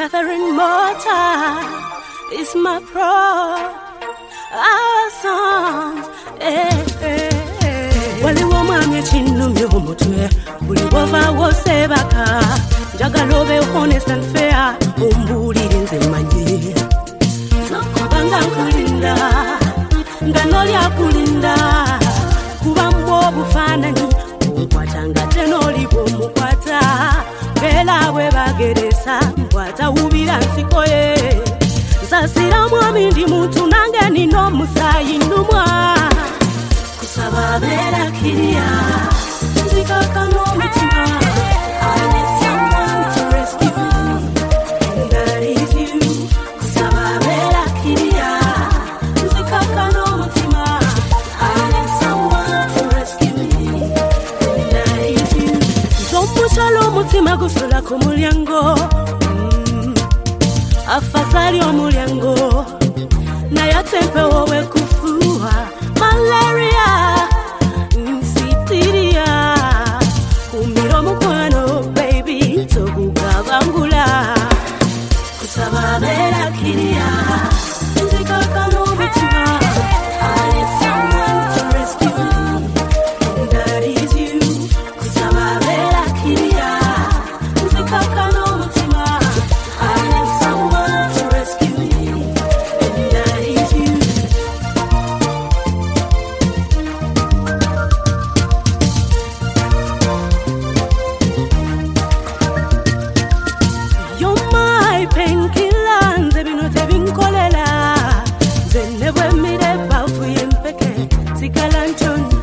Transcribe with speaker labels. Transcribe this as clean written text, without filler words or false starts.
Speaker 1: Father immortal is my our songs. Wali womamye chinumye omutwe buli wova wosebaka njagala obe honest and fair ombulire nze manye nokubanga nkulinda nga nolya kulinda kuba mbo bufaananyi onkwata nga tenoli bwomukwata bela bwe bageresa nkwata wubira nsiko ye nsasira mwami ndi muntu nange nina omusaayi nnumwa kusaba beera kiriya nzikaka n'omutima I need someone to rescue me and that is you kusaba beera kiriya nzikaka n'omutima I need someone to rescue me and that is you zomushala omutima gusula ku mulyango afadhali omulyango naye atempe wowe kufuwa malaria nsitiria kumira mukwano baby tokugabangula kusaba beera kiriya nzikaka n'omutima I need someone to rescue me and that is you kusaba beera kiriya nzikaka n'omutima I need someone to rescue me and that is you You're my painkiller nze bino tebinkolela nze ne bwe mmira ebbafu y'empeke sigala nkyonna